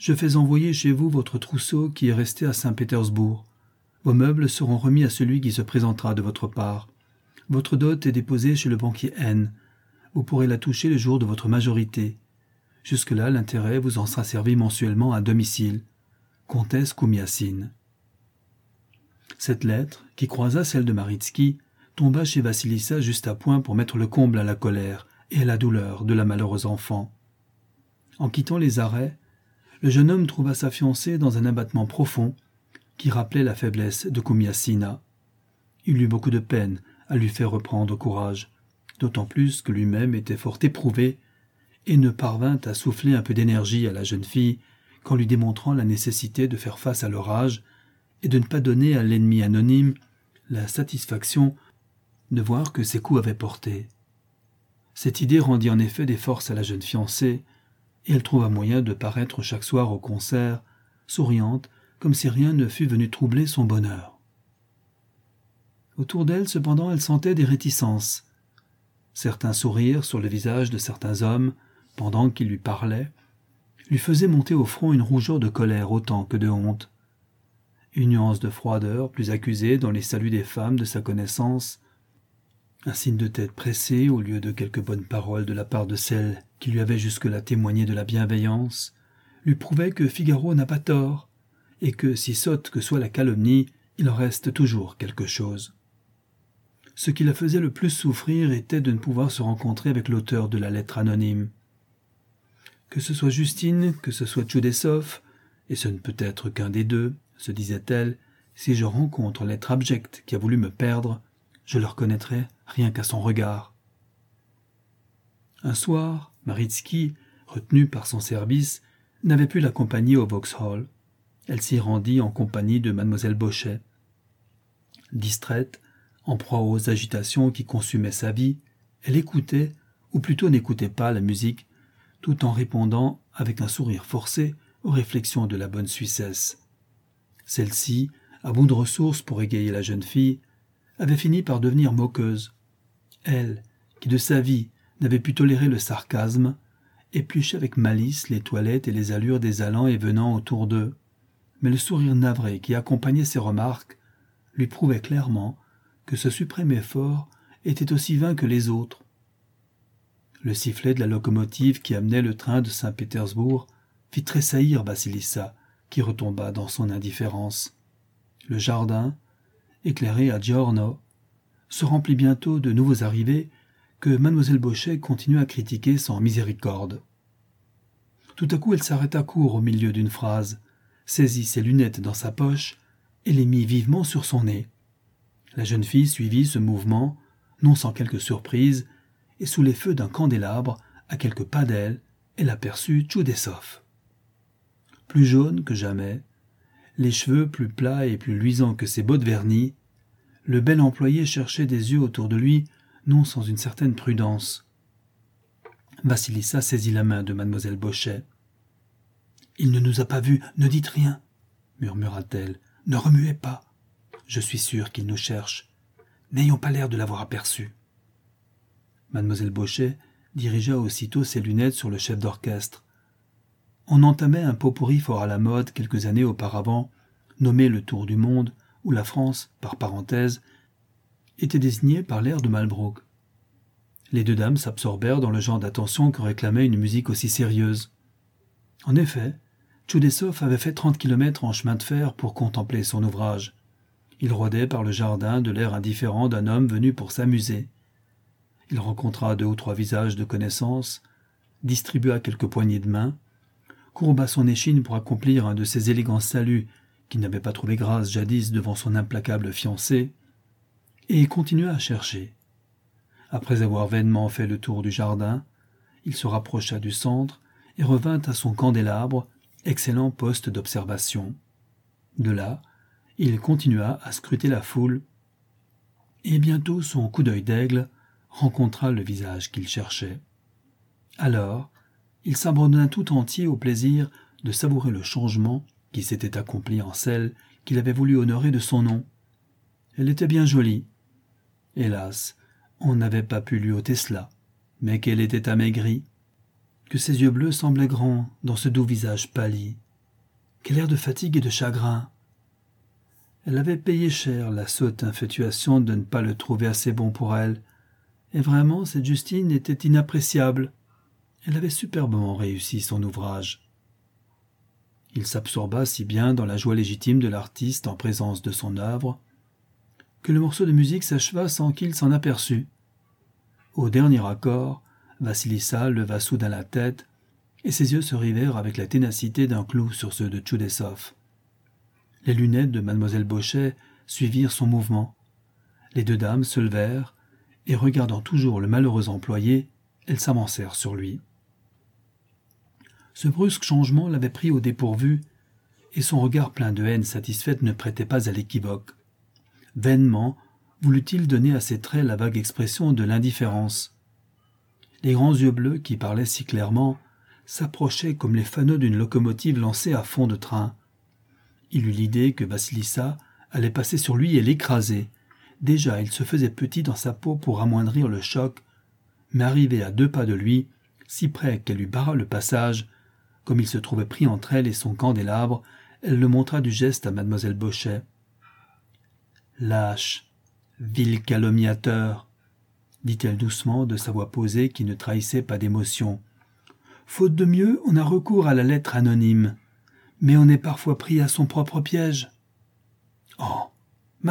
Je fais envoyer chez vous votre trousseau qui est resté à Saint-Pétersbourg. Vos meubles seront remis à celui qui se présentera de votre part. Votre dot est déposée chez le banquier N. Vous pourrez la toucher le jour de votre majorité. Jusque-là, l'intérêt vous en sera servi mensuellement à domicile. Comtesse Komiassine. Cette lettre, qui croisa celle de Maritsky, tomba chez Vassilissa juste à point pour mettre le comble à la colère et à la douleur de la malheureuse enfant. En quittant les arrêts, le jeune homme trouva sa fiancée dans un abattement profond qui rappelait la faiblesse de Komiassina. Il eut beaucoup de peine à lui faire reprendre courage, d'autant plus que lui-même était fort éprouvé et ne parvint à souffler un peu d'énergie à la jeune fille qu'en lui démontrant la nécessité de faire face à l'orage et de ne pas donner à l'ennemi anonyme la satisfaction de voir que ses coups avaient porté. Cette idée rendit en effet des forces à la jeune fiancée, et elle trouva moyen de paraître chaque soir au concert, souriante, comme si rien ne fût venu troubler son bonheur. Autour d'elle, cependant, elle sentait des réticences. Certains sourires sur le visage de certains hommes, pendant qu'ils lui parlaient, lui faisaient monter au front une rougeur de colère autant que de honte. Une nuance de froideur plus accusée dans les saluts des femmes de sa connaissance, un signe de tête pressé au lieu de quelques bonnes paroles de la part de celle qui lui avait jusque-là témoigné de la bienveillance, lui prouvait que Figaro n'a pas tort, et que, si sotte que soit la calomnie, il en reste toujours quelque chose. Ce qui la faisait le plus souffrir était de ne pouvoir se rencontrer avec l'auteur de la lettre anonyme. Que ce soit Justine, que ce soit Tchoudessov, et ce ne peut être qu'un des deux, se disait-elle, si je rencontre l'être abject qui a voulu me perdre, je le reconnaîtrai rien qu'à son regard. Un soir, Maritsky, retenu par son service, n'avait pu l'accompagner au Vauxhall. Elle s'y rendit en compagnie de mademoiselle Bauchet. Distraite, en proie aux agitations qui consumaient sa vie, elle écoutait, ou plutôt n'écoutait pas la musique, tout en répondant avec un sourire forcé aux réflexions de la bonne Suissesse. Celle-ci, à bout de ressources pour égayer la jeune fille, avait fini par devenir moqueuse. Elle, qui de sa vie n'avait pu tolérer le sarcasme, épluchait avec malice les toilettes et les allures des allants et venants autour d'eux. Mais le sourire navré qui accompagnait ces remarques lui prouvait clairement que ce suprême effort était aussi vain que les autres. Le sifflet de la locomotive qui amenait le train de Saint-Pétersbourg fit tressaillir Vassilissa, qui retomba dans son indifférence. Le jardin, éclairé à Giorno, se remplit bientôt de nouveaux arrivés que mademoiselle Bauchet continua à critiquer sans miséricorde. Tout à coup elle s'arrêta court au milieu d'une phrase, saisit ses lunettes dans sa poche et les mit vivement sur son nez. La jeune fille suivit ce mouvement, non sans quelque surprise, et sous les feux d'un candélabre, à quelques pas d'elle, elle aperçut Tchoudessov. Plus jaune que jamais, les cheveux plus plats et plus luisants que ses bottes vernies, le bel employé cherchait des yeux autour de lui, non sans une certaine prudence. Vassilissa saisit la main de mademoiselle Bauchet. « Il ne nous a pas vus, ne dites rien, » murmura-t-elle. « Ne remuez pas. Je suis sûre qu'il nous cherche. N'ayons pas l'air de l'avoir aperçu. » Mademoiselle Bauchet dirigea aussitôt ses lunettes sur le chef d'orchestre. On entamait un pot-pourri fort à la mode quelques années auparavant, nommé le Tour du Monde, où la France, par parenthèse, était désignée par l'air de Malbrook. Les deux dames s'absorbèrent dans le genre d'attention que réclamait une musique aussi sérieuse. En effet, Tchoudessov avait fait 30 kilomètres en chemin de fer pour contempler son ouvrage. Il rôdait par le jardin de l'air indifférent d'un homme venu pour s'amuser. Il rencontra 2 ou 3 visages de connaissance, distribua quelques poignées de main, courba son échine pour accomplir un de ces élégants saluts qui n'avait pas trouvé grâce jadis devant son implacable fiancée, et continua à chercher. Après avoir vainement fait le tour du jardin, il se rapprocha du centre et revint à son candélabre, excellent poste d'observation. De là, il continua à scruter la foule, et bientôt son coup d'œil d'aigle rencontra le visage qu'il cherchait. Alors, il s'abandonna tout entier au plaisir de savourer le changement qui s'était accompli en celle qu'il avait voulu honorer de son nom. Elle était bien jolie. Hélas, on n'avait pas pu lui ôter cela, mais qu'elle était amaigrie, que ses yeux bleus semblaient grands dans ce doux visage pâli, Quel air de fatigue et de chagrin! Elle avait payé cher la sotte infatuation de ne pas le trouver assez bon pour elle. Et vraiment, cette Justine était inappréciable. Elle avait superbement réussi son ouvrage. Il s'absorba si bien dans la joie légitime de l'artiste en présence de son œuvre, que le morceau de musique s'acheva sans qu'il s'en aperçût. Au dernier accord, Vassilissa leva soudain la tête, et ses yeux se rivèrent avec la ténacité d'un clou sur ceux de Tchoudessov. Les lunettes de mademoiselle Bauchet suivirent son mouvement. Les deux dames se levèrent, et regardant toujours le malheureux employé, elles s'avancèrent sur lui. Ce brusque changement l'avait pris au dépourvu, et son regard plein de haine satisfaite ne prêtait pas à l'équivoque. Vainement voulut-il donner à ses traits la vague expression de l'indifférence. Les grands yeux bleus qui parlaient si clairement s'approchaient comme les fanaux d'une locomotive lancée à fond de train. Il eut l'idée que Vassilissa allait passer sur lui et l'écraser. Déjà, il se faisait petit dans sa peau pour amoindrir le choc, mais arrivé à 2 pas de lui, si près qu'elle lui barra le passage, comme il se trouvait pris entre elle et son candélabre, elle le montra du geste à mademoiselle Bauchet. « Lâche, vil calomniateur !» dit-elle doucement de sa voix posée qui ne trahissait pas d'émotion. « Faute de mieux, on a recours à la lettre anonyme, mais on est parfois pris à son propre piège. »« Oh, mademoiselle !»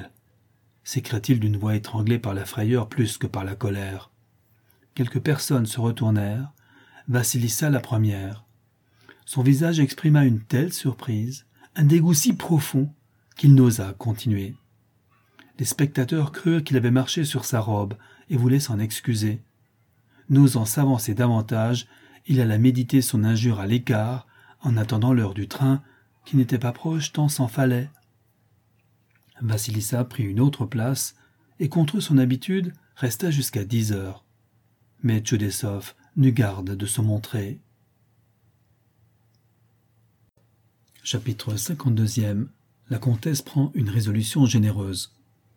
s'écria-t-il d'une voix étranglée par la frayeur plus que par la colère. Quelques personnes se retournèrent, Vassilissa la première. Son visage exprima une telle surprise, un dégoût si profond, qu'il n'osa continuer. Les spectateurs crurent qu'il avait marché sur sa robe et voulaient s'en excuser. N'osant s'avancer davantage, il alla méditer son injure à l'écart, en attendant l'heure du train, qui n'était pas proche tant s'en fallait. Vassilissa prit une autre place et, contre son habitude, resta jusqu'à 10 heures. Mais Tchoudessov n'eut garde de se montrer. Chapitre 52. La comtesse prend une résolution généreuse.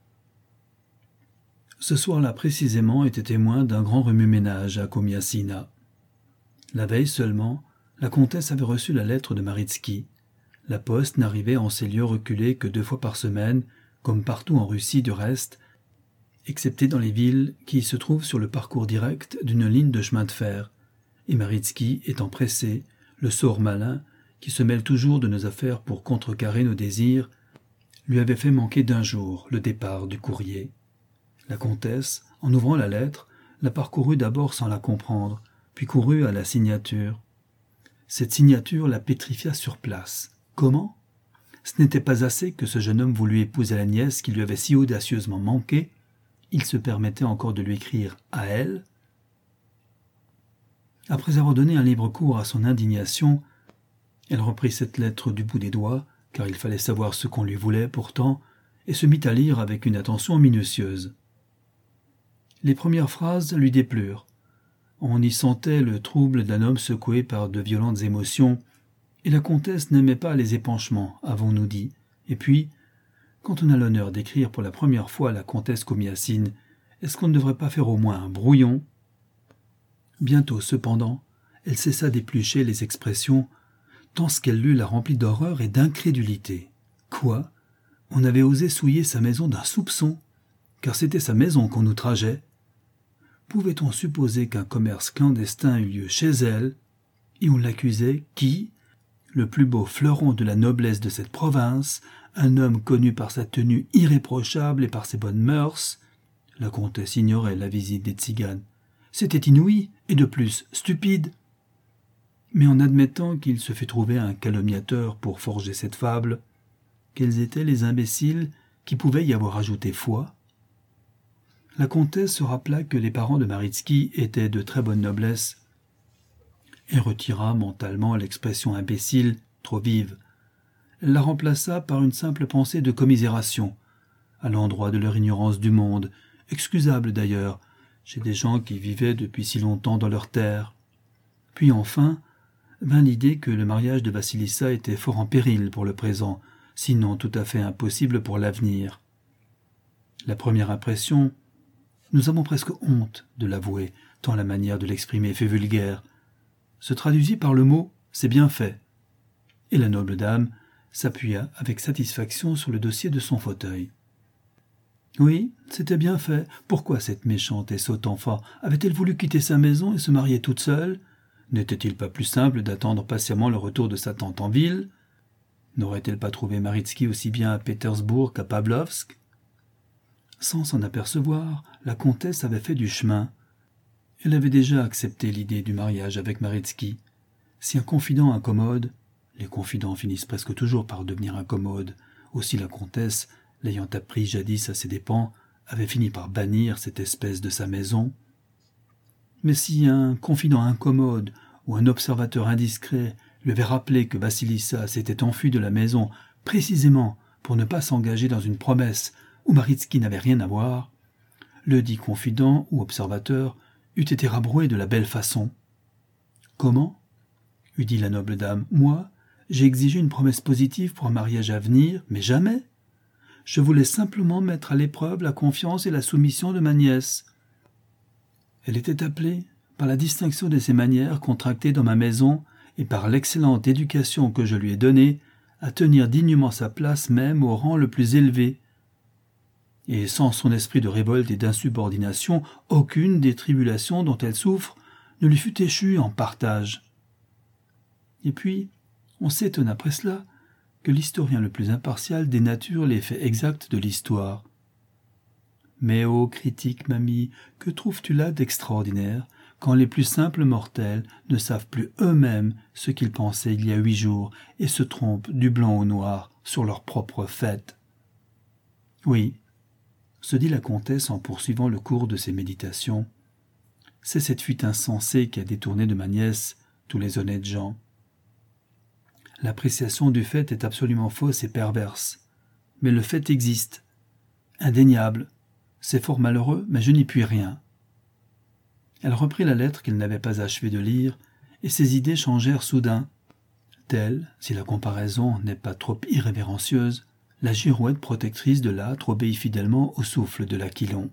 Ce soir-là précisément était témoin d'un grand remue-ménage à Komiassina. La veille seulement, la comtesse avait reçu la lettre de Maritsky. La poste n'arrivait en ces lieux reculés que 2 fois par semaine, comme partout en Russie du reste, excepté dans les villes qui se trouvent sur le parcours direct d'une ligne de chemin de fer, et Maritsky étant pressé, le sort malin, qui se mêle toujours de nos affaires pour contrecarrer nos désirs, lui avait fait manquer d'1 jour le départ du courrier. La comtesse, en ouvrant la lettre, la parcourut d'abord sans la comprendre, puis courut à la signature. Cette signature la pétrifia sur place. Comment? Ce n'était pas assez que ce jeune homme voulût épouser la nièce qui lui avait si audacieusement manqué. Il se permettait encore de lui écrire à elle. Après avoir donné un libre cours à son indignation, elle reprit cette lettre du bout des doigts, car il fallait savoir ce qu'on lui voulait pourtant, et se mit à lire avec une attention minutieuse. Les premières phrases lui déplurent. On y sentait le trouble d'un homme secoué par de violentes émotions, et la comtesse n'aimait pas les épanchements, avons-nous dit. Et puis, quand on a l'honneur d'écrire pour la première fois à la comtesse Komiassine, est-ce qu'on ne devrait pas faire au moins un brouillon? Bientôt, cependant, elle cessa d'éplucher les expressions, tant ce qu'elle lut la remplit d'horreur et d'incrédulité. Quoi? On avait osé souiller sa maison d'un soupçon, car c'était sa maison qu'on outrageait. Pouvait-on supposer qu'un commerce clandestin eût lieu chez elle, et on l'accusait, qui, le plus beau fleuron de la noblesse de cette province, un homme connu par sa tenue irréprochable et par ses bonnes mœurs? La comtesse ignorait la visite des tziganes. C'était inouï, et de plus stupide. Mais en admettant qu'il se fût trouvé un calomniateur pour forger cette fable, quels étaient les imbéciles qui pouvaient y avoir ajouté foi? La comtesse se rappela que les parents de Maritsky étaient de très bonne noblesse et retira mentalement l'expression imbécile, trop vive. Elle la remplaça par une simple pensée de commisération, à l'endroit de leur ignorance du monde, excusable d'ailleurs, chez des gens qui vivaient depuis si longtemps dans leur terre. Puis enfin, vint l'idée que le mariage de Vassilissa était fort en péril pour le présent, sinon tout à fait impossible pour l'avenir. La première impression, nous avons presque honte de l'avouer, tant la manière de l'exprimer fait vulgaire, se traduisit par le mot « c'est bien fait ». et la noble dame s'appuya avec satisfaction sur le dossier de son fauteuil. Oui, c'était bien fait. Pourquoi cette méchante et sotte enfant avait-elle voulu quitter sa maison et se marier toute seule? N'était-il pas plus simple d'attendre patiemment le retour de sa tante en ville? N'aurait-elle pas trouvé Maritsky aussi bien à Pétersbourg qu'à Pavlovsk? Sans s'en apercevoir, la comtesse avait fait du chemin. Elle avait déjà accepté l'idée du mariage avec Maritsky. Si un confident incommode, les confidents finissent presque toujours par devenir incommodes, aussi la comtesse, l'ayant appris jadis à ses dépens, avait fini par bannir cette espèce de sa maison. Mais si un confident incommode ou un observateur indiscret lui avait rappelé que Vassilissa s'était enfuie de la maison précisément pour ne pas s'engager dans une promesse où Maritsky n'avait rien à voir, le dit confident ou observateur eût été rabroué de la belle façon. « Comment » eût dit la noble dame. « Moi, j'ai exigé une promesse positive pour un mariage à venir, mais jamais. Je voulais simplement mettre à l'épreuve la confiance et la soumission de ma nièce. » Elle était appelée, par la distinction de ses manières contractées dans ma maison et par l'excellente éducation que je lui ai donnée, à tenir dignement sa place même au rang le plus élevé. Et sans son esprit de révolte et d'insubordination, aucune des tribulations dont elle souffre ne lui fut échue en partage. Et puis, on s'étonne après cela que l'historien le plus impartial dénature les faits exacts de l'histoire. Mais ô critique, mamie, que trouves-tu là d'extraordinaire, quand les plus simples mortels ne savent plus eux-mêmes ce qu'ils pensaient il y a 8 jours et se trompent du blanc au noir sur leur propre fait? Oui, se dit la comtesse en poursuivant le cours de ses méditations, c'est cette fuite insensée qui a détourné de ma nièce tous les honnêtes gens. L'appréciation du fait est absolument fausse et perverse, mais le fait existe, indéniable. C'est fort malheureux, mais je n'y puis rien. Elle reprit la lettre qu'elle n'avait pas achevé de lire, et ses idées changèrent soudain, telle, si la comparaison n'est pas trop irrévérencieuse, la girouette protectrice de l'âtre obéit fidèlement au souffle de l'aquilon.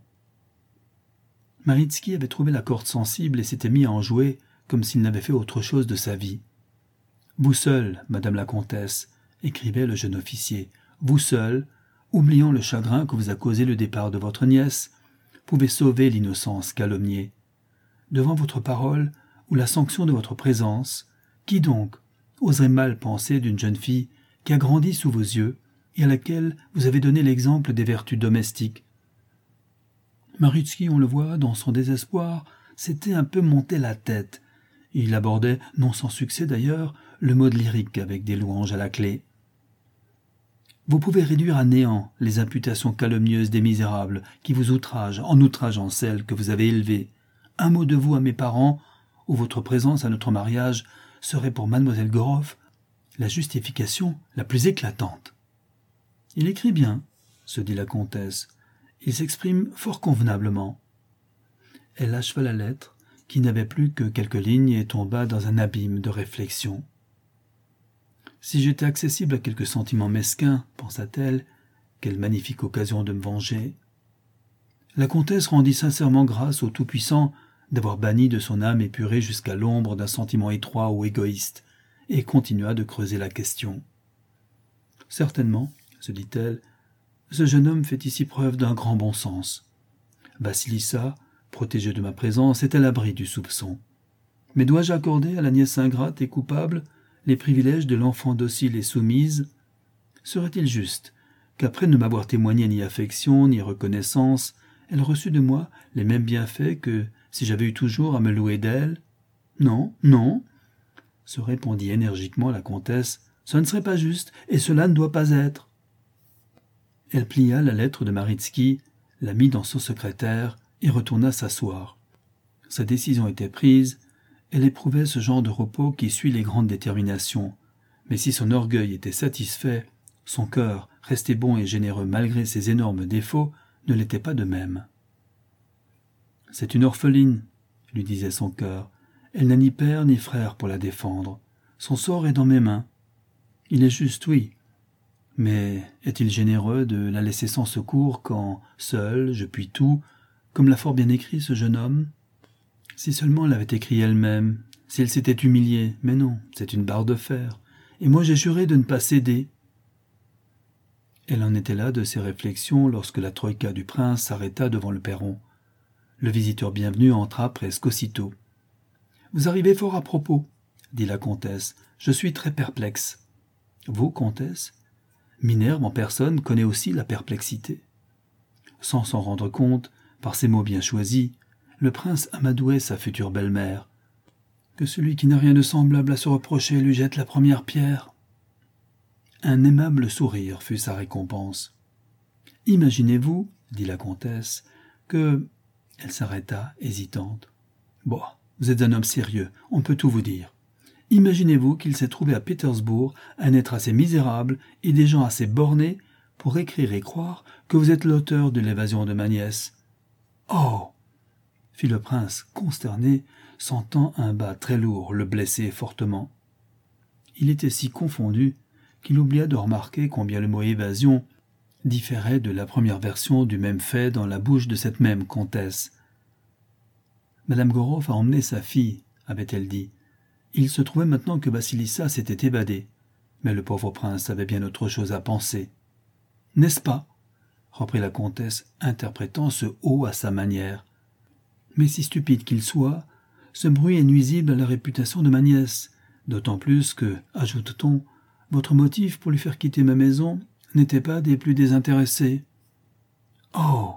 Maritsky avait trouvé la corde sensible et s'était mis à en jouer comme s'il n'avait fait autre chose de sa vie. « Vous seule, madame la comtesse, » écrivait le jeune officier, « vous seule, oubliant le chagrin que vous a causé le départ de votre nièce, pouvez sauver l'innocence calomniée. Devant votre parole ou la sanction de votre présence, qui donc oserait mal penser d'une jeune fille qui a grandi sous vos yeux et à laquelle vous avez donné l'exemple des vertus domestiques? » Maritsky, on le voit, dans son désespoir, s'était un peu monté la tête. Il abordait, non sans succès d'ailleurs, le mode lyrique avec des louanges à la clé. Vous pouvez réduire à néant les imputations calomnieuses des misérables qui vous outragent en outrageant celles que vous avez élevées. Un mot de vous à mes parents, ou votre présence à notre mariage, serait pour mademoiselle Goroff la justification la plus éclatante. Il écrit bien, se dit la comtesse. Il s'exprime fort convenablement. Elle acheva la lettre, qui n'avait plus que quelques lignes, et tomba dans un abîme de réflexion. Si j'étais accessible à quelques sentiments mesquins, pensa-t-elle, quelle magnifique occasion de me venger. La comtesse rendit sincèrement grâce au Tout-Puissant d'avoir banni de son âme épurée jusqu'à l'ombre d'un sentiment étroit ou égoïste, et continua de creuser la question. Certainement, se dit-elle, ce jeune homme fait ici preuve d'un grand bon sens. Vassilissa, protégée de ma présence, est à l'abri du soupçon. Mais dois-je accorder à la nièce ingrate et coupable les privilèges de l'enfant docile et soumise? Serait-il juste qu'après ne m'avoir témoigné ni affection ni reconnaissance, elle reçût de moi les mêmes bienfaits que si j'avais eu toujours à me louer d'elle? Non, non, se répondit énergiquement la comtesse, ce ne serait pas juste, et cela ne doit pas être. Elle plia la lettre de Maritsky, la mit dans son secrétaire et retourna s'asseoir. Sa décision était prise, elle éprouvait ce genre de repos qui suit les grandes déterminations, mais si son orgueil était satisfait, son cœur, resté bon et généreux malgré ses énormes défauts, ne l'était pas de même. « C'est une orpheline, » lui disait son cœur. « Elle n'a ni père ni frère pour la défendre. Son sort est dans mes mains. Il est juste, oui. Mais est-il généreux de la laisser sans secours quand, seul, je puis tout, comme l'a fort bien écrit ce jeune homme? Si seulement elle avait écrit elle-même, si elle s'était humiliée, mais non, c'est une barre de fer, et moi j'ai juré de ne pas céder. » Elle en était là de ses réflexions lorsque la troïka du prince s'arrêta devant le perron. Le visiteur bienvenu entra presque aussitôt. « Vous arrivez fort à propos, » dit la comtesse. « Je suis très perplexe. »« Vous, comtesse ?» Minerve en personne connaît aussi la perplexité. Sans s'en rendre compte, par ces mots bien choisis, le prince amadouait sa future belle-mère. Que celui qui n'a rien de semblable à se reprocher lui jette la première pierre. Un aimable sourire fut sa récompense. « Imaginez-vous, dit la comtesse, que... » Elle s'arrêta, hésitante. « Bon, vous êtes un homme sérieux, on peut tout vous dire. Imaginez-vous qu'il s'est trouvé à Pétersbourg un être assez misérable et des gens assez bornés pour écrire et croire que vous êtes l'auteur de l'évasion de ma nièce. »« Oh !» fit le prince, consterné, sentant un bas très lourd le blesser fortement. Il était si confondu qu'il oublia de remarquer combien le mot « évasion » différait de la première version du même fait dans la bouche de cette même comtesse. « Madame Goroff a emmené sa fille, » avait-elle dit. Il se trouvait maintenant que Basilissa s'était évadée, mais le pauvre prince avait bien autre chose à penser. « N'est-ce pas ?» reprit la comtesse, interprétant ce « oh » à sa manière. « Mais si stupide qu'il soit, ce bruit est nuisible à la réputation de ma nièce, d'autant plus que, ajoute-t-on, votre motif pour lui faire quitter ma maison n'était pas des plus désintéressés. »« Oh !»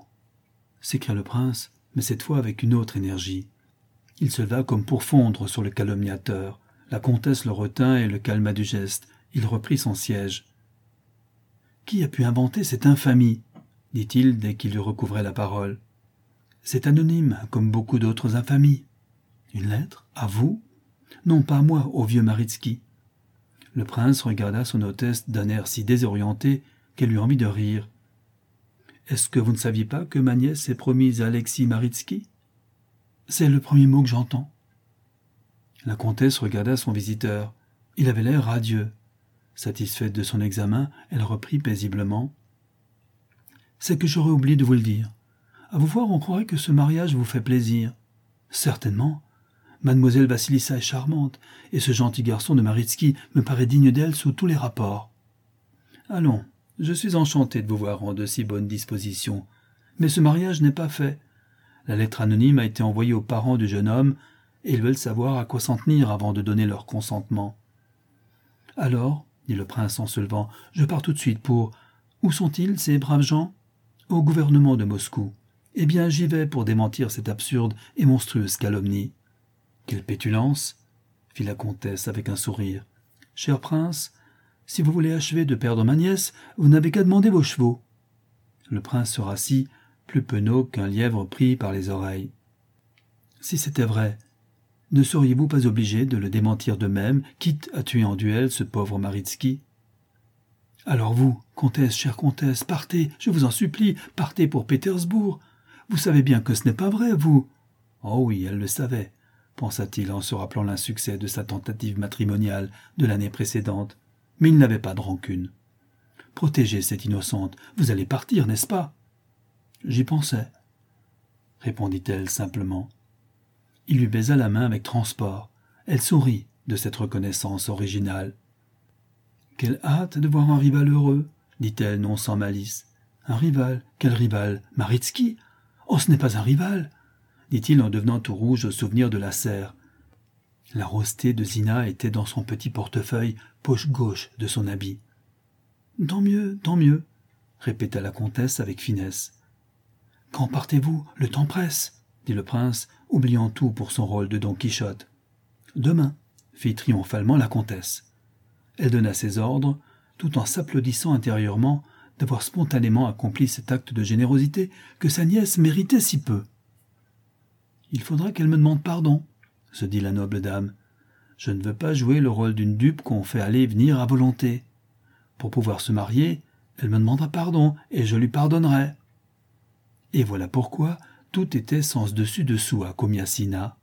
s'écria le prince, mais cette fois avec une autre énergie. Il se leva comme pour fondre sur le calomniateur. La comtesse le retint et le calma du geste. Il reprit son siège. « Qui a pu inventer cette infamie ?» dit-il dès qu'il lui recouvrait la parole. « C'est anonyme, comme beaucoup d'autres infamies. »« Une lettre ? À vous ? » ?»« Non, pas à moi, au vieux Maritsky. » Le prince regarda son hôtesse d'un air si désorienté qu'elle eut envie de rire. « Est-ce que vous ne saviez pas que ma nièce s'est promise à Alexis Maritsky ? » « C'est le premier mot que j'entends. » La comtesse regarda son visiteur. Il avait l'air radieux. Satisfaite de son examen, elle reprit paisiblement. « C'est que j'aurais oublié de vous le dire. À vous voir, on croirait que ce mariage vous fait plaisir. »« Certainement. Mademoiselle Vassilissa est charmante, et ce gentil garçon de Maritsky me paraît digne d'elle sous tous les rapports. »« Allons, je suis enchanté de vous voir en de si bonnes dispositions. Mais ce mariage n'est pas fait. La lettre anonyme a été envoyée aux parents du jeune homme, et ils veulent savoir à quoi s'en tenir avant de donner leur consentement. »« Alors, dit le prince en se levant, je pars tout de suite pour... Où sont-ils, ces braves gens ? Au gouvernement de Moscou. Eh bien, j'y vais pour démentir cette absurde et monstrueuse calomnie. »« Quelle pétulance !» fit la comtesse avec un sourire. « Cher prince, si vous voulez achever de perdre ma nièce, vous n'avez qu'à demander vos chevaux. » Le prince se rassit, plus penaud qu'un lièvre pris par les oreilles. « Si c'était vrai, ne seriez-vous pas obligé de le démentir de même, quitte à tuer en duel ce pauvre Maritsky ? Alors vous, comtesse, chère comtesse, partez, je vous en supplie, partez pour Pétersbourg. Vous savez bien que ce n'est pas vrai, vous. » Oh oui, elle le savait, pensa-t-il en se rappelant l'insuccès de sa tentative matrimoniale de l'année précédente, mais il n'avait pas de rancune. « Protégez cette innocente, vous allez partir, n'est-ce pas ? » « J'y pensais, » répondit-elle simplement. Il lui baisa la main avec transport. Elle sourit de cette reconnaissance originale. « Quelle hâte de voir un rival heureux, » dit-elle non sans malice. « Un rival ? Quel rival ? Maritsky ? Oh, ce n'est pas un rival !» dit-il en devenant tout rouge au souvenir de la serre. La rosée de Zina était dans son petit portefeuille, poche gauche de son habit. « Tant mieux, » répéta la comtesse avec finesse. « Quand partez-vous ? Le temps presse, » dit le prince, oubliant tout pour son rôle de Don Quichotte. « Demain, » fit triomphalement la comtesse. Elle donna ses ordres, tout en s'applaudissant intérieurement d'avoir spontanément accompli cet acte de générosité que sa nièce méritait si peu. « Il faudra qu'elle me demande pardon, » se dit la noble dame. « Je ne veux pas jouer le rôle d'une dupe qu'on fait aller et venir à volonté. Pour pouvoir se marier, elle me demandera pardon, et je lui pardonnerai. » Et voilà pourquoi tout était sens dessus dessous à Commiasina.